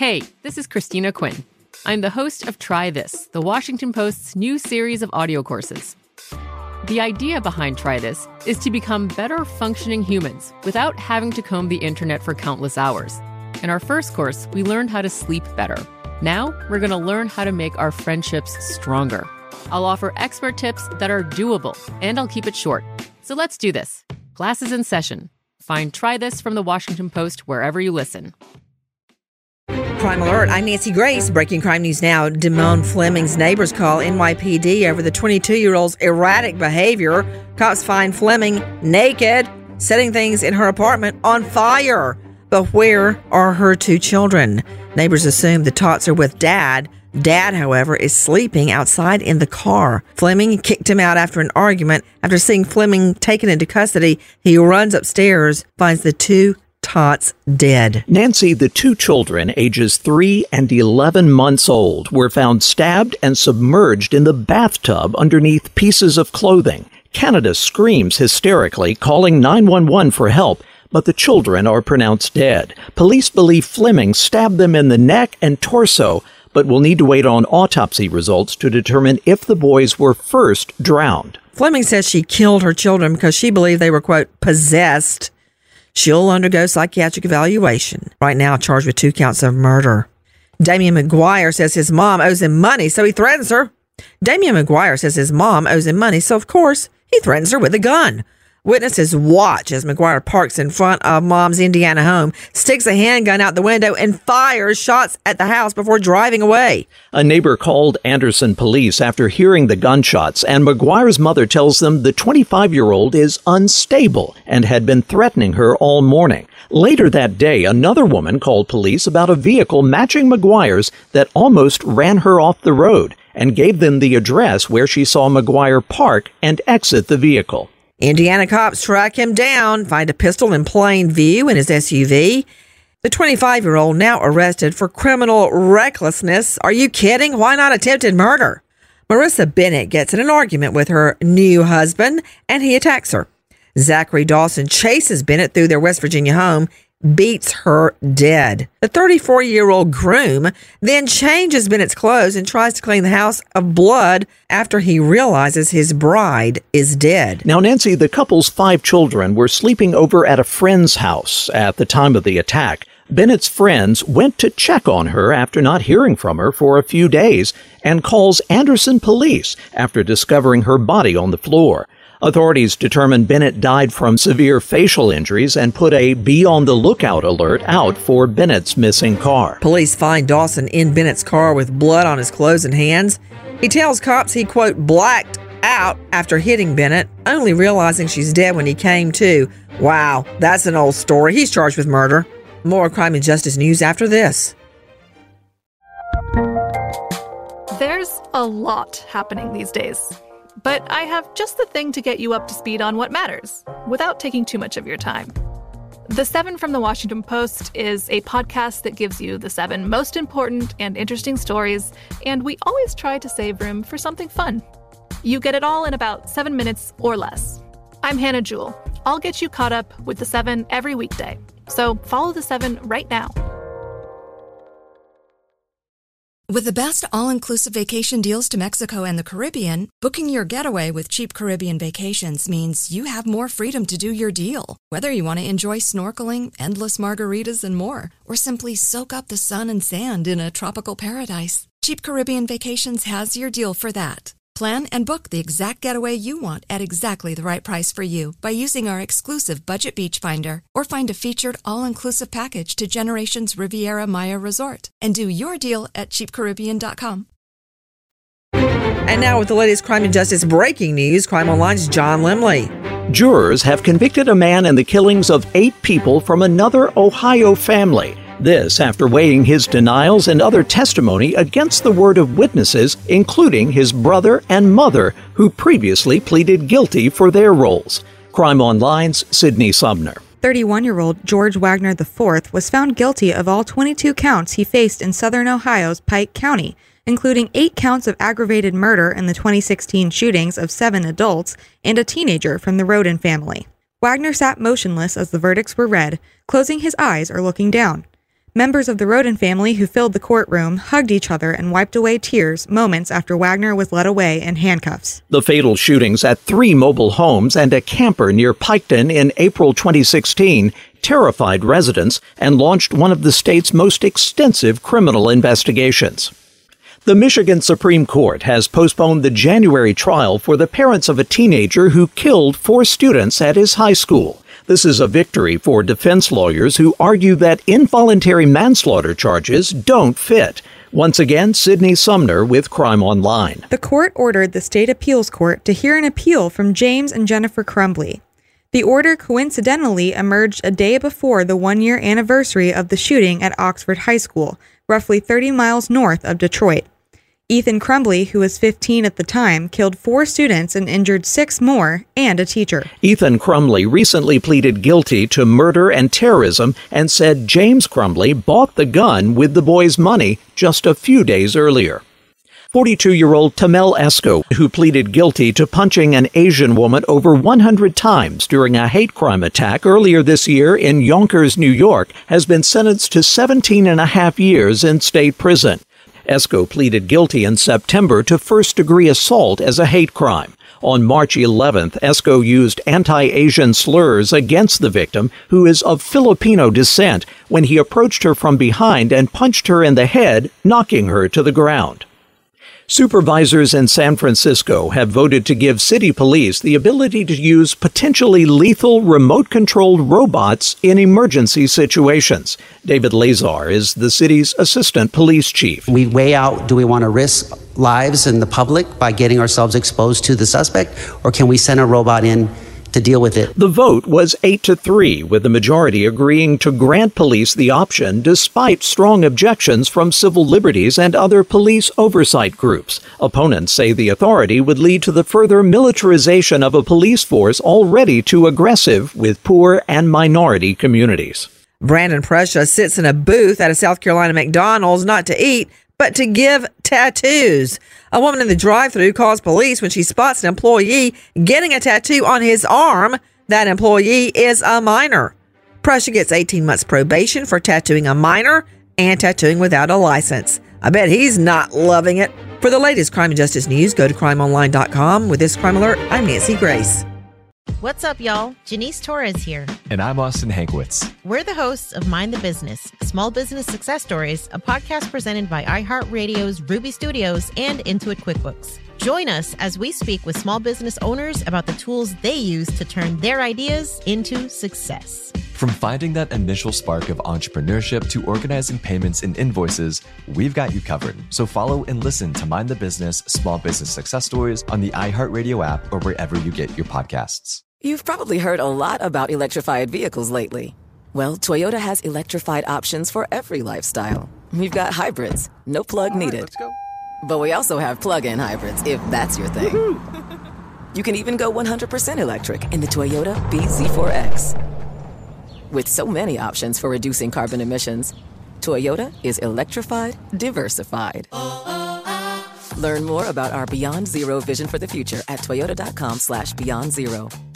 Hey, this is Christina Quinn. I'm the host of Try This, the Washington Post's new series of audio courses. The idea behind Try This is to become better functioning humans without having to comb the internet for countless hours. In our first course, we learned how to sleep better. Now, we're going to learn how to make our friendships stronger. I'll offer expert tips that are doable, and I'll keep it short. So let's do this. Class is in session. Find Try This from the Washington Post wherever you listen. Crime Alert, I'm Nancy Grace. Breaking crime news now. Damone Fleming's neighbors call NYPD over the 22-year-old's erratic behavior. Cops find Fleming naked, setting things in her apartment on fire. But where are her two children? Neighbors assume the tots are with Dad. Dad, however, is sleeping outside in the car. Fleming kicked him out after an argument. After seeing Fleming taken into custody, he runs upstairs, finds the two tots dead. Nancy, the two children, ages 3 and 11 months old, were found stabbed and submerged in the bathtub underneath pieces of clothing. Canada screams hysterically, calling 911 for help, but the children are pronounced dead. Police believe Fleming stabbed them in the neck and torso, but will need to wait on autopsy results to determine if the boys were first drowned. Fleming says she killed her children because she believed they were, quote, possessed. She'll undergo psychiatric evaluation. Right now, charged with 2 counts of murder. Damian McGuire says his mom owes him money, so he threatens her. Damian McGuire says his mom owes him money, so of course, he threatens her with a gun. Witnesses watch as McGuire parks in front of Mom's Indiana home, sticks a handgun out the window, and fires shots at the house before driving away. A neighbor called Anderson police after hearing the gunshots, and McGuire's mother tells them the 25-year-old is unstable and had been threatening her all morning. Later that day, another woman called police about a vehicle matching McGuire's that almost ran her off the road and gave them the address where she saw McGuire park and exit the vehicle. Indiana cops track him down, find a pistol in plain view in his SUV. The 25-year-old now arrested for criminal recklessness. Are you kidding? Why not attempted murder? Marissa Bennett gets in an argument with her new husband, and he attacks her. Zachary Dawson chases Bennett through their West Virginia home, beats her dead. The 34-year-old groom then changes Bennett's clothes and tries to clean the house of blood after he realizes his bride is dead. Now, Nancy, the couple's 5 children were sleeping over at a friend's house at the time of the attack. Bennett's friends went to check on her after not hearing from her for a few days and calls Anderson police after discovering her body on the floor. Authorities determined Bennett died from severe facial injuries and put a be-on-the-lookout alert out for Bennett's missing car. Police find Dawson in Bennett's car with blood on his clothes and hands. He tells cops he, quote, blacked out after hitting Bennett, only realizing she's dead when he came to. Wow, that's an old story. He's charged with murder. More crime and justice news after this. There's a lot happening these days. But I have just the thing to get you up to speed on what matters, without taking too much of your time. The 7 from the Washington Post is a podcast that gives you the 7 most important and interesting stories, and we always try to save room for something fun. You get it all in about 7 minutes or less. I'm Hannah Jewell. I'll get you caught up with the 7 every weekday. So follow the 7 right now. With the best all-inclusive vacation deals to Mexico and the Caribbean, booking your getaway with Cheap Caribbean Vacations means you have more freedom to do your deal. Whether you want to enjoy snorkeling, endless margaritas, and more, or simply soak up the sun and sand in a tropical paradise, Cheap Caribbean Vacations has your deal for that. Plan and book the exact getaway you want at exactly the right price for you by using our exclusive Budget Beach Finder, or find a featured all-inclusive package to Generations Riviera Maya Resort and do your deal at cheapcaribbean.com. And now with the latest crime and justice breaking news, Crime Online's John Limley. Jurors have convicted a man in the killings of 8 people from another Ohio family. This after weighing his denials and other testimony against the word of witnesses, including his brother and mother, who previously pleaded guilty for their roles. Crime Online's Sydney Sumner. 31-year-old George Wagner IV was found guilty of all 22 counts he faced in southern Ohio's Pike County, including 8 counts of aggravated murder in the 2016 shootings of 7 adults and a teenager from the Roden family. Wagner sat motionless as the verdicts were read, closing his eyes or looking down. Members of the Roden family who filled the courtroom hugged each other and wiped away tears moments after Wagner was led away in handcuffs. The fatal shootings at 3 mobile homes and a camper near Piketon in April 2016 terrified residents and launched one of the state's most extensive criminal investigations. The Michigan Supreme Court has postponed the January trial for the parents of a teenager who killed 4 students at his high school. This is a victory for defense lawyers who argue that involuntary manslaughter charges don't fit. Once again, Sydney Sumner with Crime Online. The court ordered the state appeals court to hear an appeal from James and Jennifer Crumbley. The order coincidentally emerged a day before the 1-year anniversary of the shooting at Oxford High School, roughly 30 miles north of Detroit. Ethan Crumbley, who was 15 at the time, killed 4 students and injured 6 more, and a teacher. Ethan Crumbley recently pleaded guilty to murder and terrorism and said James Crumbley bought the gun with the boy's money just a few days earlier. 42-year-old Tamel Esco, who pleaded guilty to punching an Asian woman over 100 times during a hate crime attack earlier this year in Yonkers, New York, has been sentenced to 17 and a half years in state prison. Esco pleaded guilty in September to first-degree assault as a hate crime. On March 11th, Esco used anti-Asian slurs against the victim, who is of Filipino descent, when he approached her from behind and punched her in the head, knocking her to the ground. Supervisors in San Francisco have voted to give city police the ability to use potentially lethal remote-controlled robots in emergency situations. David Lazar is the city's assistant police chief. We weigh out, do we want to risk lives in the public by getting ourselves exposed to the suspect, or can we send a robot in to deal with it? The vote was 8-3, with the majority agreeing to grant police the option despite strong objections from civil liberties and other police oversight groups. Opponents say the authority would lead to the further militarization of a police force already too aggressive with poor and minority communities. Brandon Prussia sits in a booth at a South Carolina McDonald's not to eat, but to give tattoos. A woman in the drive-thru calls police when she spots an employee getting a tattoo on his arm. That employee is a minor. Prussia gets 18 months probation for tattooing a minor and tattooing without a license. I bet he's not loving it. For the latest crime and justice news, go to crimeonline.com. With this crime alert, I'm Nancy Grace. What's up, y'all? Janice Torres here. And I'm Austin Hankwitz. We're the hosts of Mind the Business, Small Business Success Stories, a podcast presented by iHeartRadio's Ruby Studios and Intuit QuickBooks. Join us as we speak with small business owners about the tools they use to turn their ideas into success. From finding that initial spark of entrepreneurship to organizing payments and invoices, we've got you covered. So follow and listen to Mind the Business, Small Business Success Stories on the iHeartRadio app or wherever you get your podcasts. You've probably heard a lot about electrified vehicles lately. Well, Toyota has electrified options for every lifestyle. We've got hybrids, no plug needed. Let's go. But we also have plug-in hybrids, if that's your thing. Woo-hoo! You can even go 100% electric in the Toyota BZ4X. With so many options for reducing carbon emissions, Toyota is electrified, diversified. Learn more about our Beyond Zero vision for the future at toyota.com/beyond zero.